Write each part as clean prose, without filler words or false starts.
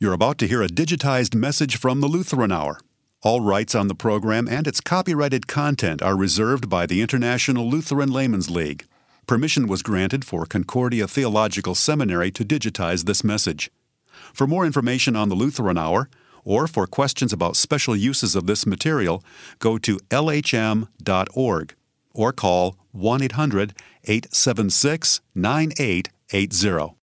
You're about to hear a digitized message from the Lutheran Hour. All rights on the program and its copyrighted content are reserved by the International Lutheran Laymen's League. Permission was granted for Concordia Theological Seminary to digitize this message. For more information on the Lutheran Hour, or for questions about special uses of this material, go to lhm.org or call 1-800-876-9880.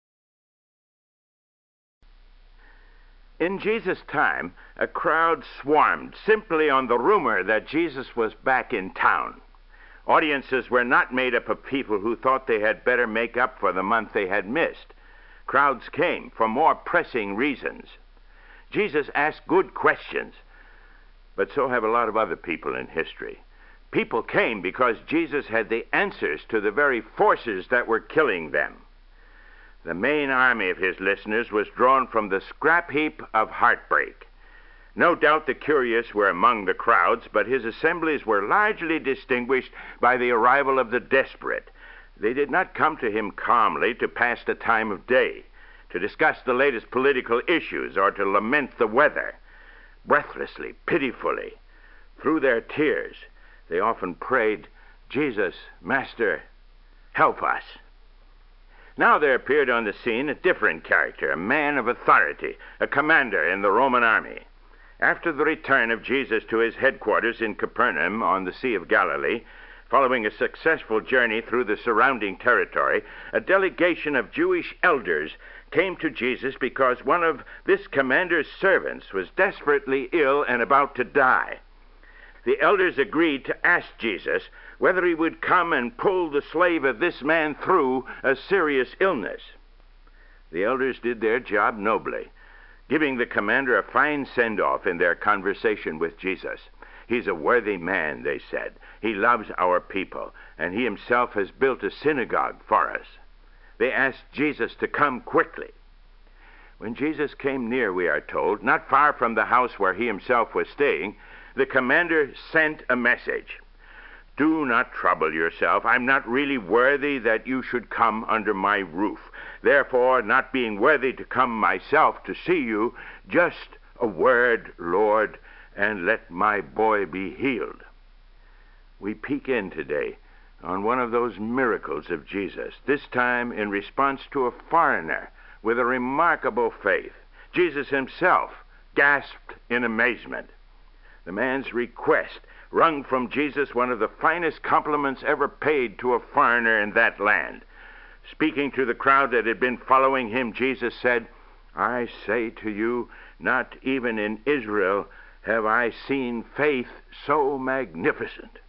In Jesus' time, a crowd swarmed simply on the rumor that Jesus was back in town. Audiences were not made up of people who thought they had better make up for the month they had missed. Crowds came for more pressing reasons. Jesus asked good questions, but so have a lot of other people in history. People came because Jesus had the answers to the very forces that were killing them. The main army of his listeners was drawn from the scrap heap of heartbreak. No doubt the curious were among the crowds, but his assemblies were largely distinguished by the arrival of the desperate. They did not come to him calmly to pass the time of day, to discuss the latest political issues, or to lament the weather. Breathlessly, pitifully, through their tears, they often prayed, "Jesus, Master, help us." Now there appeared on the scene a different character, a man of authority, a commander in the Roman army. After the return of Jesus to his headquarters in Capernaum on the Sea of Galilee, following a successful journey through the surrounding territory, a delegation of Jewish elders came to Jesus because one of this commander's servants was desperately ill and about to die. The elders agreed to ask Jesus whether he would come and pull the slave of this man through a serious illness. The elders did their job nobly, giving the commander a fine send-off in their conversation with Jesus. "He's a worthy man," they said. "He loves our people, and he himself has built a synagogue for us." They asked Jesus to come quickly. When Jesus came near, we are told, not far from the house where he himself was staying, the commander sent a message. "Do not trouble yourself. I'm not really worthy that you should come under my roof. Therefore, not being worthy to come myself to see you, just a word, Lord, and let my boy be healed." We peek in today on one of those miracles of Jesus, this time in response to a foreigner with a remarkable faith. Jesus himself gasped in amazement. The man's request wrung from Jesus one of the finest compliments ever paid to a foreigner in that land. Speaking to the crowd that had been following him, Jesus said, "I say to you, not even in Israel have I seen faith so magnificent."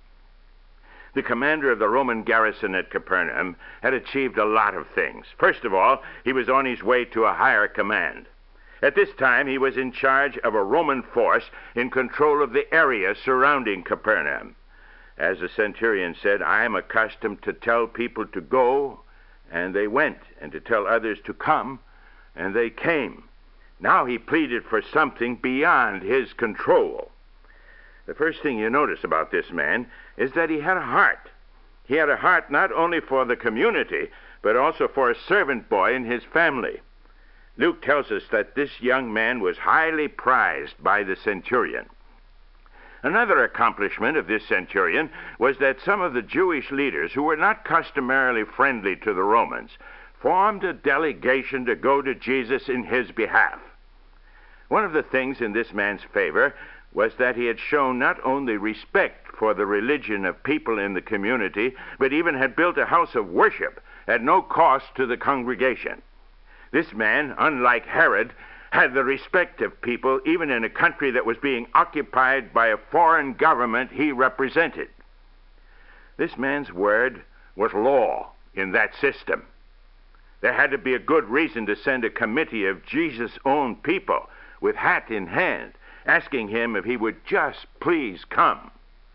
The commander of the Roman garrison at Capernaum had achieved a lot of things. First of all, he was on his way to a higher command. At this time, he was in charge of a Roman force in control of the area surrounding Capernaum. As the centurion said, "I am accustomed to tell people to go, and they went, and to tell others to come, and they came." Now he pleaded for something beyond his control. The first thing you notice about this man is that he had a heart. He had a heart not only for the community, but also for a servant boy in his family. Luke tells us that this young man was highly prized by the centurion. Another accomplishment of this centurion was that some of the Jewish leaders, who were not customarily friendly to the Romans, formed a delegation to go to Jesus in his behalf. One of the things in this man's favor was that he had shown not only respect for the religion of people in the community, but even had built a house of worship at no cost to the congregation. This man, unlike Herod, had the respect of people even in a country that was being occupied by a foreign government he represented. This man's word was law in that system. There had to be a good reason to send a committee of Jesus' own people with hat in hand, asking him if he would just please come.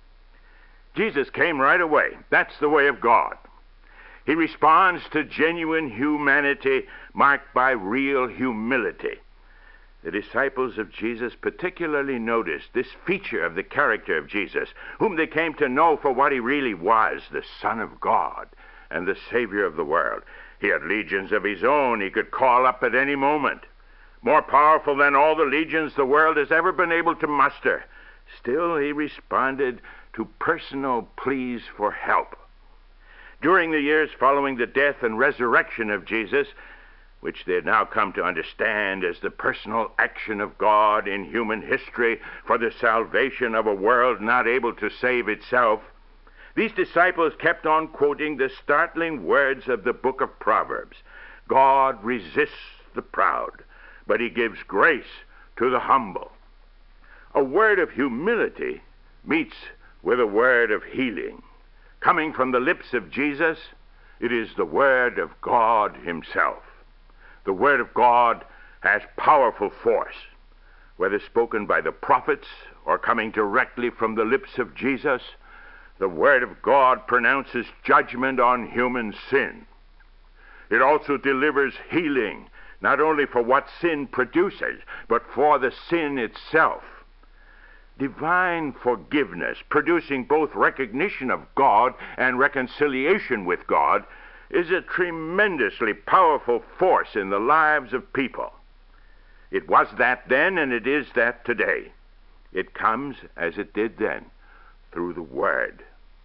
Jesus came right away. That's the way of God. He responds to genuine humanity marked by real humility. The disciples of Jesus particularly noticed this feature of the character of Jesus, whom they came to know for what he really was, the Son of God and the Savior of the world. He had legions of his own he could call up at any moment. more powerful than all the legions the world has ever been able to muster. Still, he responded to personal pleas for help. During the years following the death and resurrection of Jesus, which they had now come to understand as the personal action of God in human history for the salvation of a world not able to save itself, these disciples kept on quoting the startling words of the book of Proverbs. God resists the proud, but he gives grace to the humble. A word of humility meets with a word of healing. Coming from the lips of Jesus, it is the word of God himself. The word of God has powerful force, whether spoken by the prophets or coming directly from the lips of Jesus. The word of God pronounces judgment on human sin. It also delivers healing, not only for what sin produces, but for the sin itself. Divine forgiveness, producing both recognition of God and reconciliation with God, is a tremendously powerful force in the lives of people. It was that then, and it is that today. It comes, as it did then, through the Word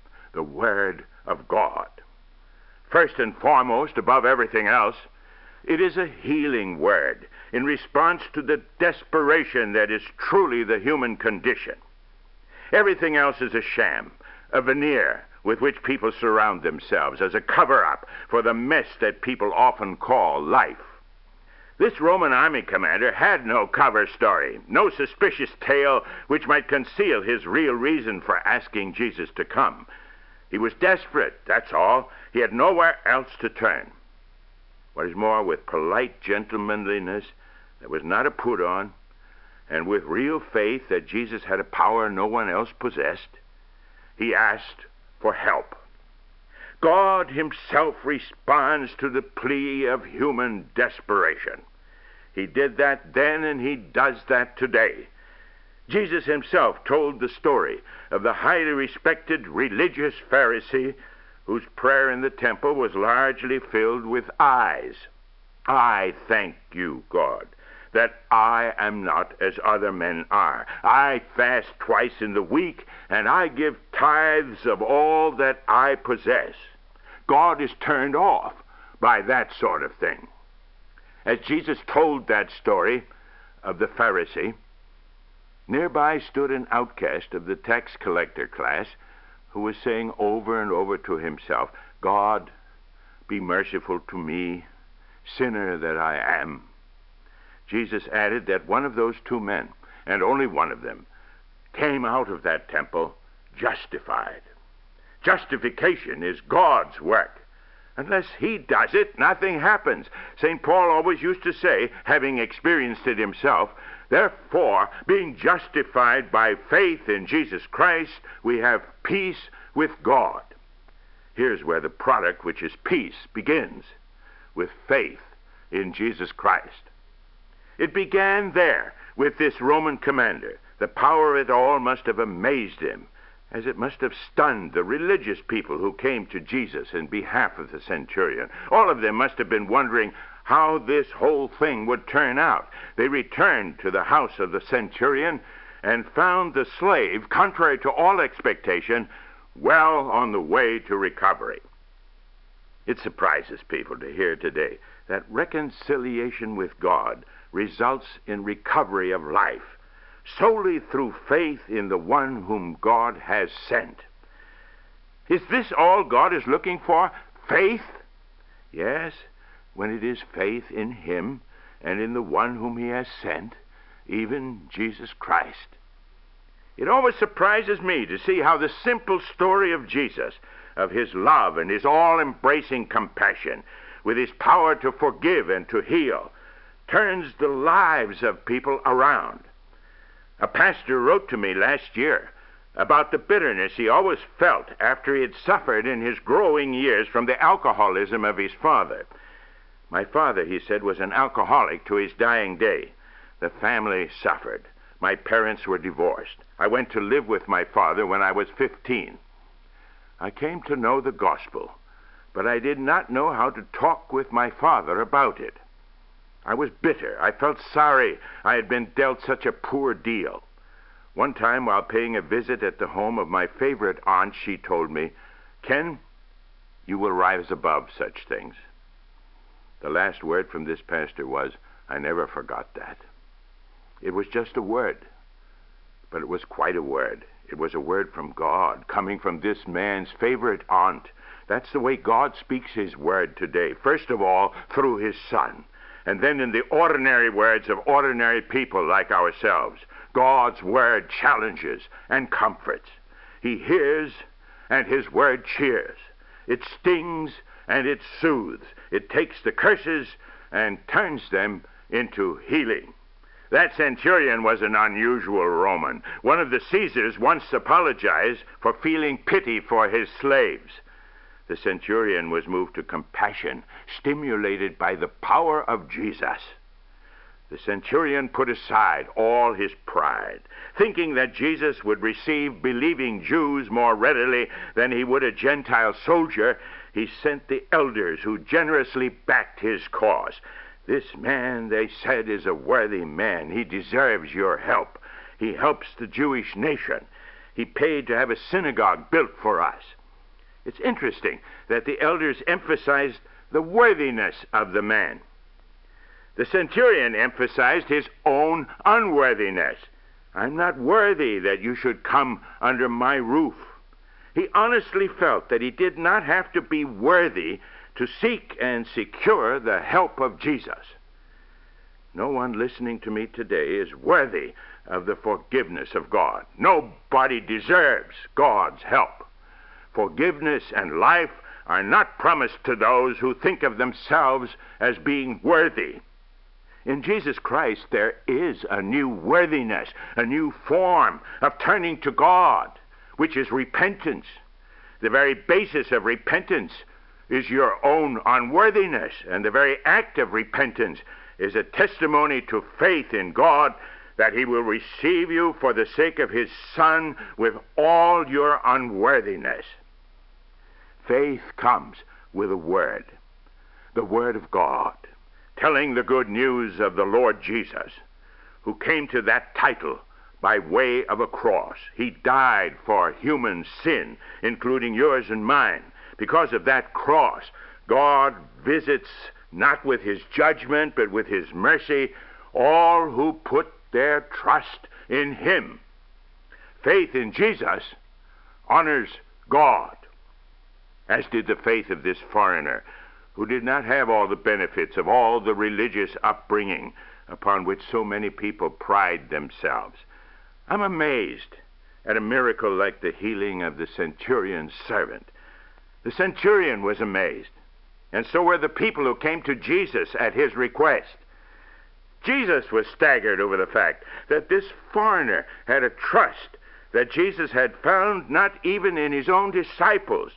of God. First and foremost, above everything else, it is a healing word in response to the desperation that is truly the human condition. Everything else is a sham, a veneer with which people surround themselves as a cover-up for the mess that people often call life. This Roman army commander had no cover story, no suspicious tale which might conceal his real reason for asking Jesus to come. He was desperate, that's all. He had nowhere else to turn. What is more, with polite gentlemanliness that was not a put-on, and with real faith that Jesus had a power no one else possessed, he asked for help. God himself responds to the plea of human desperation. He did that then, and he does that today. Jesus himself told the story of the highly respected religious Pharisee whose prayer in the temple was largely filled with I's. I thank you, God, that I am not as other men are. I fast twice in the week, and I give tithes of all that I possess. God is turned off by that sort of thing. As Jesus told that story of the Pharisee, nearby stood an outcast of the tax collector class who was saying over and over to himself, God, be merciful to me, sinner that I am. Jesus added that one of those two men, and only one of them, came out of that temple justified. Justification is God's work. Unless he does it, nothing happens. St. Paul always used to say, having experienced it himself, therefore, being justified by faith in Jesus Christ, we have peace with God. Here's where the product, which is peace, begins, with faith in Jesus Christ. It began there with this Roman commander. The power of it all must have amazed him, as it must have stunned the religious people who came to Jesus in behalf of the centurion. All of them must have been wondering how this whole thing would turn out. They returned to the house of the centurion and found the slave, contrary to all expectation, well on the way to recovery. It surprises people to hear today that reconciliation with God results in recovery of life solely through faith in the one whom God has sent. Is this all God is looking for? Faith? Yes, when it is faith in him and in the one whom he has sent, even Jesus Christ. It always surprises me to see how the simple story of Jesus, of his love and his all-embracing compassion, with his power to forgive and to heal, turns the lives of people around. A pastor wrote to me last year about the bitterness he always felt after he had suffered in his growing years from the alcoholism of his father. My father, he said, was an alcoholic to his dying day. The family suffered. My parents were divorced. I went to live with my father when I was 15. I came to know the gospel, but I did not know how to talk with my father about it. I was bitter. I felt sorry I had been dealt such a poor deal. One time, while paying a visit at the home of my favorite aunt, she told me, "Ken, you will rise above such things." The last word from this pastor was, I never forgot that. It was just a word, but it was quite a word. It was a word from God, coming from this man's favorite aunt. That's the way God speaks his word today. First of all, through his Son, and then in the ordinary words of ordinary people like ourselves. God's word challenges and comforts. He hears, and his word cheers. It stings, and it soothes. It takes the curses and turns them into healing. That centurion was an unusual Roman. One of the Caesars once apologized for feeling pity for his slaves. The centurion was moved to compassion, stimulated by the power of Jesus. The centurion put aside all his pride, thinking that Jesus would receive believing Jews more readily than he would a Gentile soldier. He sent the elders who generously backed his cause. This man, they said, is a worthy man. He deserves your help. He helps the Jewish nation. He paid to have a synagogue built for us. It's interesting that the elders emphasized the worthiness of the man. The centurion emphasized his own unworthiness. I'm not worthy that you should come under my roof. He honestly felt that he did not have to be worthy to seek and secure the help of Jesus. No one listening to me today is worthy of the forgiveness of God. Nobody deserves God's help. Forgiveness and life are not promised to those who think of themselves as being worthy. In Jesus Christ, there is a new worthiness, a new form of turning to God, which is repentance. The very basis of repentance is your own unworthiness, and the very act of repentance is a testimony to faith in God that he will receive you for the sake of his Son with all your unworthiness. Faith comes with a word, the Word of God, telling the good news of the Lord Jesus, who came to that title by way of a cross. He died for human sin, including yours and mine. Because of that cross, God visits not with his judgment, but with his mercy, all who put their trust in him. Faith in Jesus honors God, as did the faith of this foreigner, who did not have all the benefits of all the religious upbringing upon which so many people pride themselves. I'm amazed at a miracle like the healing of the centurion's servant. The centurion was amazed, and so were the people who came to Jesus at his request. Jesus was staggered over the fact that this foreigner had a trust that Jesus had found not even in his own disciples.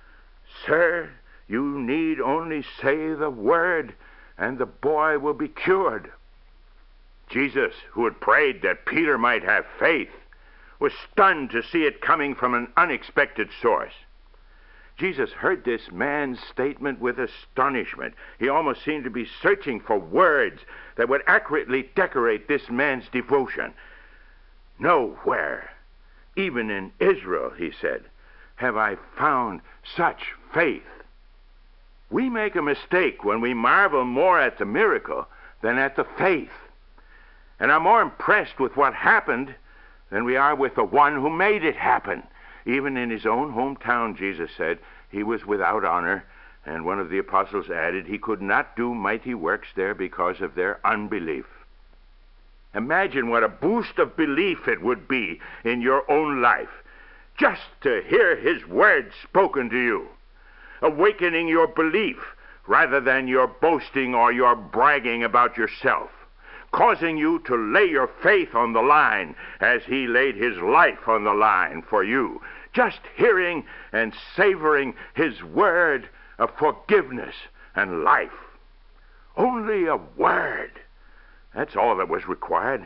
Sir, you need only say the word, and the boy will be cured. Jesus, who had prayed that Peter might have faith, was stunned to see it coming from an unexpected source. Jesus heard this man's statement with astonishment. He almost seemed to be searching for words that would accurately decorate this man's devotion. Nowhere, even in Israel, he said, have I found such faith. We make a mistake when we marvel more at the miracle than at the faith, and are more impressed with what happened than we are with the one who made it happen. Even in his own hometown, Jesus said, he was without honor, and one of the apostles added, he could not do mighty works there because of their unbelief. Imagine what a boost of belief it would be in your own life just to hear his word spoken to you, awakening your belief rather than your boasting or your bragging about yourself, causing you to lay your faith on the line as he laid his life on the line for you. Just hearing and savoring his word of forgiveness and life. Only a word. That's all that was required.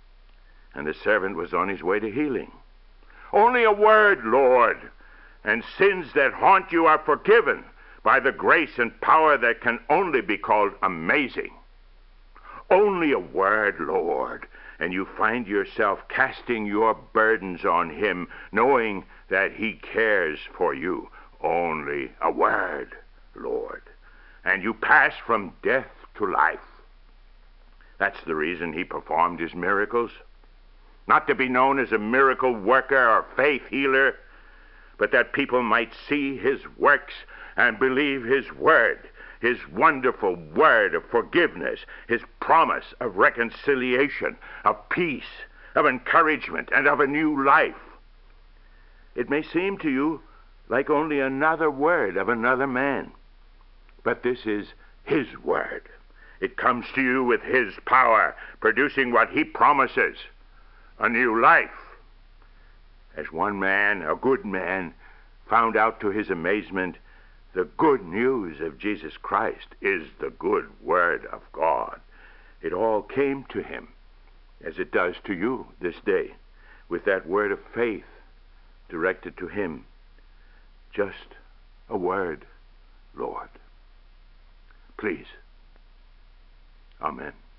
And the servant was on his way to healing. Only a word, Lord, and sins that haunt you are forgiven by the grace and power that can only be called amazing. Only a word, Lord, and you find yourself casting your burdens on him, knowing that he cares for you. Only a word, Lord, and you pass from death to life. That's the reason he performed his miracles. Not to be known as a miracle worker or faith healer, but that people might see his works and believe his word, his wonderful word of forgiveness, his promise of reconciliation, of peace, of encouragement, and of a new life. It may seem to you like only another word of another man, but this is his word. It comes to you with his power, producing what he promises, a new life. As one man, a good man, found out to his amazement, the good news of Jesus Christ is the good word of God. It all came to him, as it does to you this day, with that word of faith directed to him. Just a word, Lord. Please. Amen.